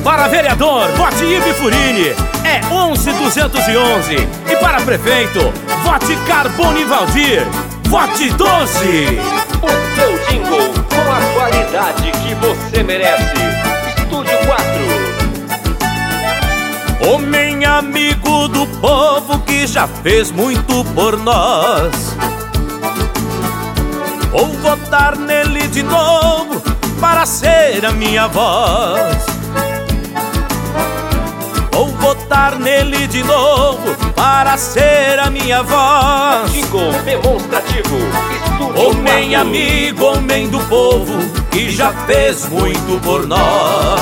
Para vereador, vote Ibe Furini, é 11.211. E para prefeito, vote Carbone Valdir, vote 12. O seu jingle com a qualidade que você merece. Estúdio 4. Homem amigo do povo que já fez muito por nós. Vou votar nele de novo para ser a minha voz. Vou votar nele de novo para ser a minha voz. Jingle demonstrativo. Estúdio Homem 4. amigo, homem do povo que já fez muito por nós.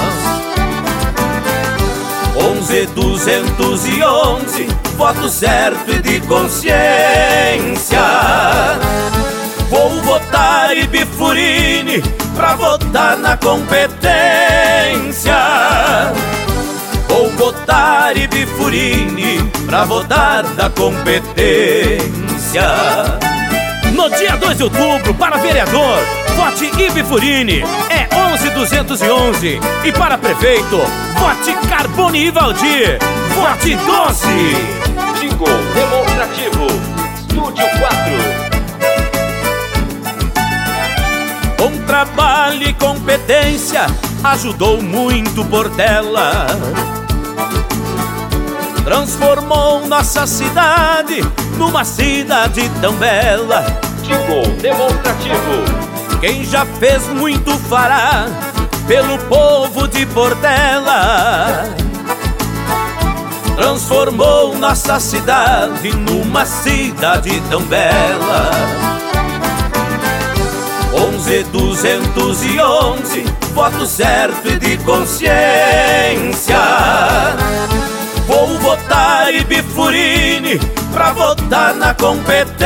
11.211, voto certo e de consciência. Vou votar Ibe Furini pra votar na competência. Vou votar Ibe Furini pra votar na competência. No dia 2 de outubro, para vereador, vote Ibe Furini, é 11.211. E para prefeito, vote Carbone Valdir, vote 12. Jingle demonstrativo. Estúdio 4. Com trabalho e competência, ajudou muito Portela. Transformou nossa cidade numa cidade tão bela. Jingle demonstrativo. Quem já fez muito fará pelo povo de Portela. Transformou nossa cidade numa cidade tão bela. 11.211, voto certo e de consciência. Vou votar Ibe Furini pra votar na competência.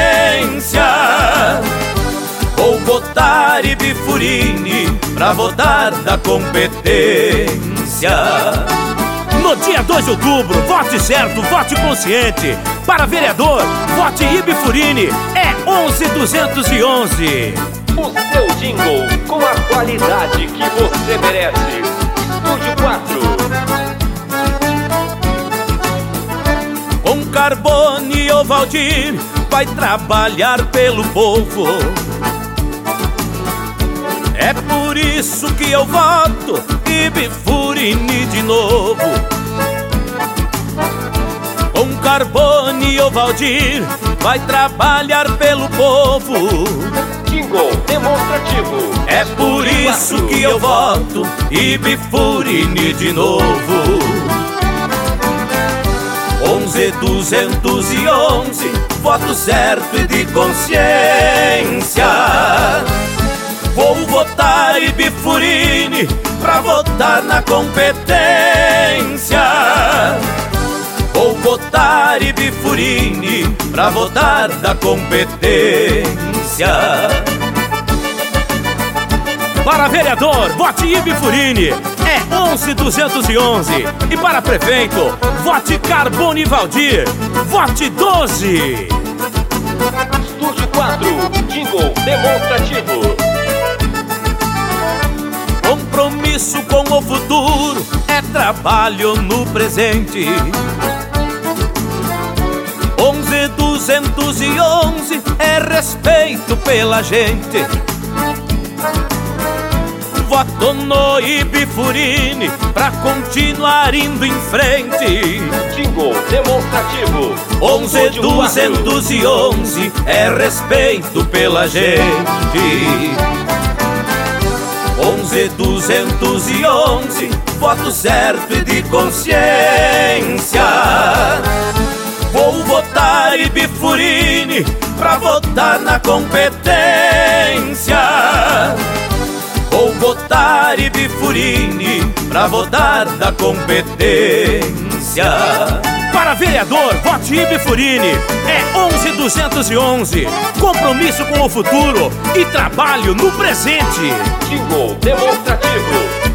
Vou votar Ibe Furini pra votar na competência. No dia 2 de outubro, vote certo, vote consciente. Para vereador, vote Ibe Furini, é 11.211. O seu jingle com a qualidade que você merece. Estúdio 4. Com Carbone ou Valdir, vai trabalhar pelo povo. É por isso que eu voto Ibe Furini de novo. Com Carbone ou Valdir, vai trabalhar pelo povo. Jingle demonstrativo. É por isso que eu voto Ibe Furini de novo. 11.211, voto certo e de consciência. Vou votar Ibe Furini pra votar na competência. Vou votar Ibe Furini pra votar na competência. Para vereador, vote Ibe Furini, é 11.211. E para prefeito, vote Carbone Valdir, vote 12. Estúdio 4. Jingle demonstrativo. Compromisso com o futuro é trabalho no presente. 11.211 é respeito pela gente. Voto no Ibe Furini pra continuar indo em frente. Jingle demonstrativo. 11.211 é respeito pela gente. 11.211, voto certo e de consciência. Vou votar Ibe Furini pra votar na competência. Vou votar Ibe Furini pra votar na competência. Para vereador, vote Ibe Furini, é 11.211. Compromisso com o futuro e trabalho no presente. Jingle demonstrativo.